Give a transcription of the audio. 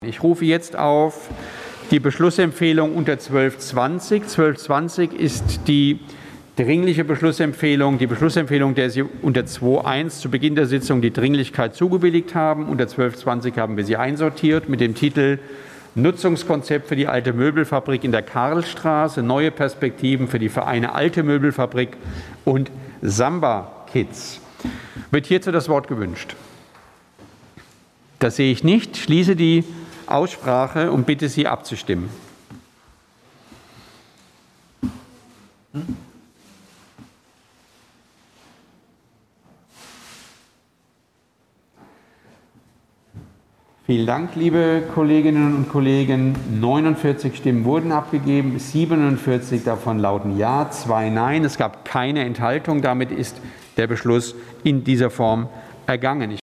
Ich rufe jetzt auf die Beschlussempfehlung unter 12.20. 12.20 ist die dringliche Beschlussempfehlung, der Sie unter 2.1 zu Beginn der Sitzung die Dringlichkeit zugewilligt haben. Unter 12.20 haben wir sie einsortiert mit dem Titel Nutzungskonzept für die alte Möbelfabrik in der Karlstraße, neue Perspektiven für die Vereine Alte Möbelfabrik und Samba Kids. Wird hierzu das Wort gewünscht? Das sehe ich nicht. Ich schließe die Aussprache und bitte Sie abzustimmen. Vielen Dank, liebe Kolleginnen und Kollegen. 49 Stimmen wurden abgegeben, 47 davon lauten Ja, 2 Nein. Es gab keine Enthaltung. Damit ist der Beschluss in dieser Form ergangen.